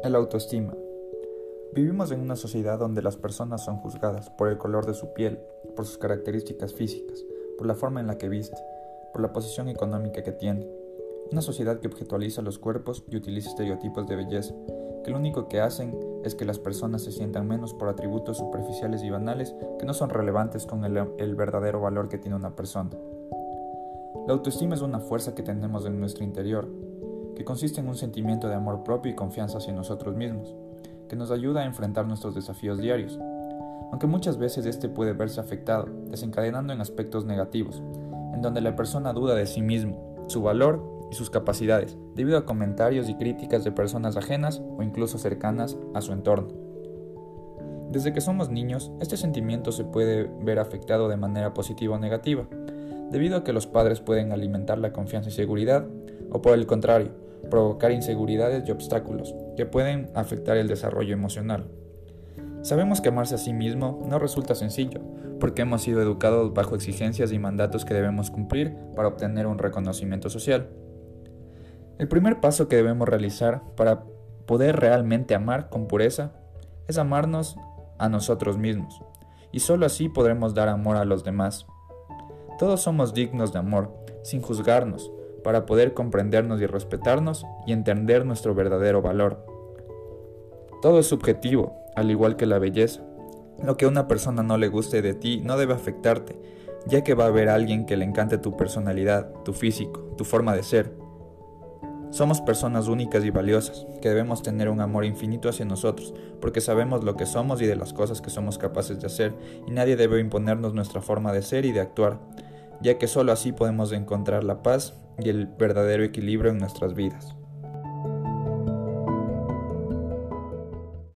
El autoestima. Vivimos en una sociedad donde las personas son juzgadas por el color de su piel, por sus características físicas, por la forma en la que viste, por la posición económica que tiene. Una sociedad que objetualiza los cuerpos y utiliza estereotipos de belleza, que lo único que hacen es que las personas se sientan menos por atributos superficiales y banales que no son relevantes con el verdadero valor que tiene una persona. La autoestima es una fuerza que tenemos en nuestro interior, que consiste en un sentimiento de amor propio y confianza hacia nosotros mismos, que nos ayuda a enfrentar nuestros desafíos diarios, aunque muchas veces este puede verse afectado, desencadenando en aspectos negativos, en donde la persona duda de sí mismo, su valor y sus capacidades, debido a comentarios y críticas de personas ajenas o incluso cercanas a su entorno. Desde que somos niños, este sentimiento se puede ver afectado de manera positiva o negativa, debido a que los padres pueden alimentar la confianza y seguridad, o por el contrario, provocar inseguridades y obstáculos que pueden afectar el desarrollo emocional. Sabemos que amarse a sí mismo no resulta sencillo, porque hemos sido educados bajo exigencias y mandatos que debemos cumplir para obtener un reconocimiento social. El primer paso que debemos realizar para poder realmente amar con pureza es amarnos a nosotros mismos, y solo así podremos dar amor a los demás. Todos somos dignos de amor, sin juzgarnos, para poder comprendernos y respetarnos y entender nuestro verdadero valor. Todo es subjetivo, al igual que la belleza. Lo que a una persona no le guste de ti no debe afectarte, ya que va a haber alguien que le encante tu personalidad, tu físico, tu forma de ser. Somos personas únicas y valiosas, que debemos tener un amor infinito hacia nosotros, porque sabemos lo que somos y de las cosas que somos capaces de hacer, y nadie debe imponernos nuestra forma de ser y de actuar, ya que solo así podemos encontrar la paz y el verdadero equilibrio en nuestras vidas.